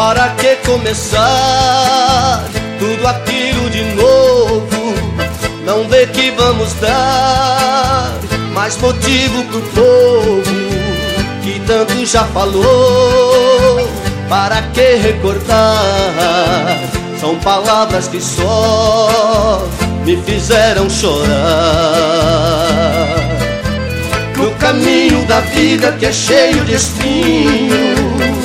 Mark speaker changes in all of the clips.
Speaker 1: Para que começar tudo aquilo de novo? Não vê que vamos dar mais motivo pro povo que tanto já falou. Para que recordar? São palavras que só me fizeram chorar. No caminho da vida que é cheio de espinhos,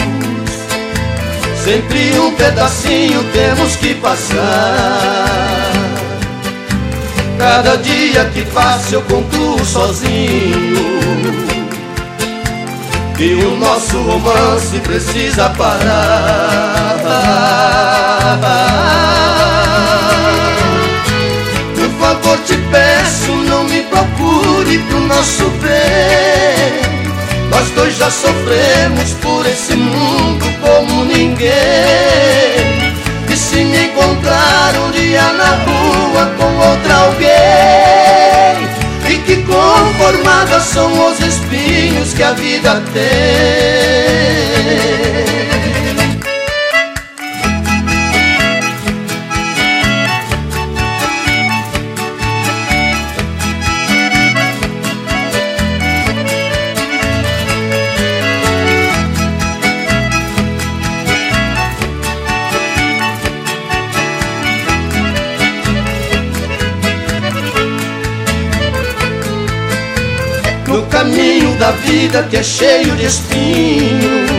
Speaker 1: sempre um pedacinho temos que passar. Cada dia que passa eu concluo sozinho que o nosso romance precisa parar. Por favor te peço, não me procure pro nosso bem. Nós dois já sofremos por esse mundo como ninguém. E se me encontrar um dia na rua com outra alguém, fique conformada, são os espinhos que a vida tem. No caminho da vida que é cheio de espinhos,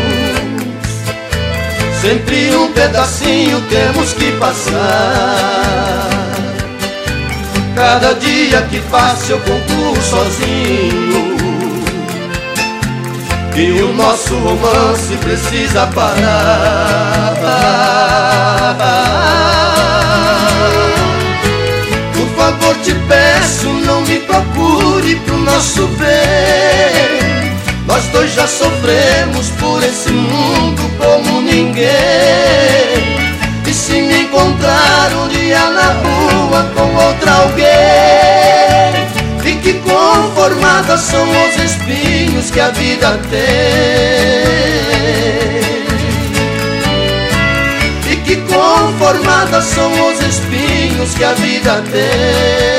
Speaker 1: sempre um pedacinho temos que passar. Cada dia que passa eu concluo sozinho que o nosso romance precisa parar. Por favor te peço, não me procure pro nosso bem. Nós dois já sofremos por esse mundo como ninguém. E se me encontrar um dia na rua com outra alguém, fique conformada, são os espinhos que a vida tem. Fique conformada, são os espinhos que a vida tem.